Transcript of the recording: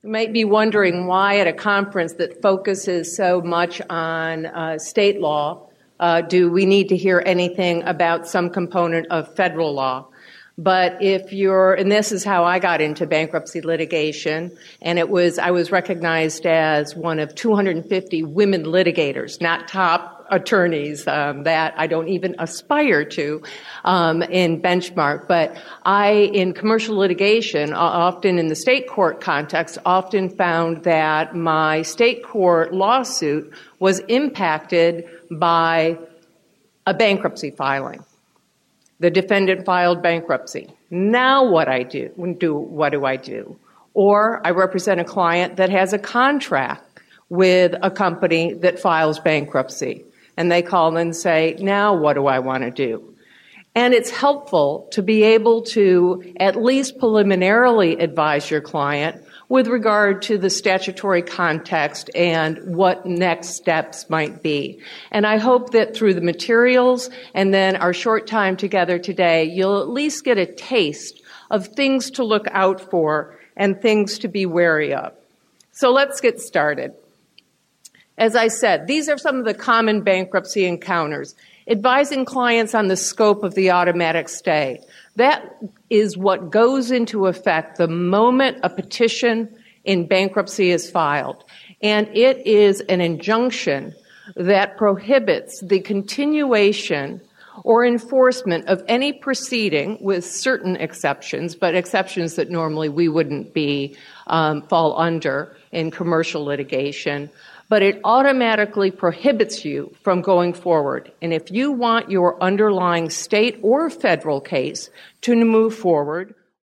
You might be wondering why at a conference that focuses so much on state law do we need to hear anything about some component of federal law. But and this is how I got into bankruptcy litigation, and I was recognized as one of 250 women litigators, not top attorneys that I don't even aspire to in benchmark. But in commercial litigation, often in the state court context, often found that my state court lawsuit was impacted by a bankruptcy filing. The defendant filed bankruptcy. Now what do I do? Or I represent a client that has a contract with a company that files bankruptcy. And they call and say, now what do I want to do? And it's helpful to be able to at least preliminarily advise your client with regard to the statutory context and what next steps might be. And I hope that through the materials and then our short time together today, you'll at least get a taste of things to look out for and things to be wary of. So let's get started. As I said, these are some of the common bankruptcy encounters. Advising clients on the scope of the automatic stay. That is what goes into effect the moment a petition in bankruptcy is filed. And it is an injunction that prohibits the continuation or enforcement of any proceeding with certain exceptions, but exceptions that normally we wouldn't fall under in commercial litigation. But it automatically prohibits you from going forward. And if you want your underlying state or federal case to move forward,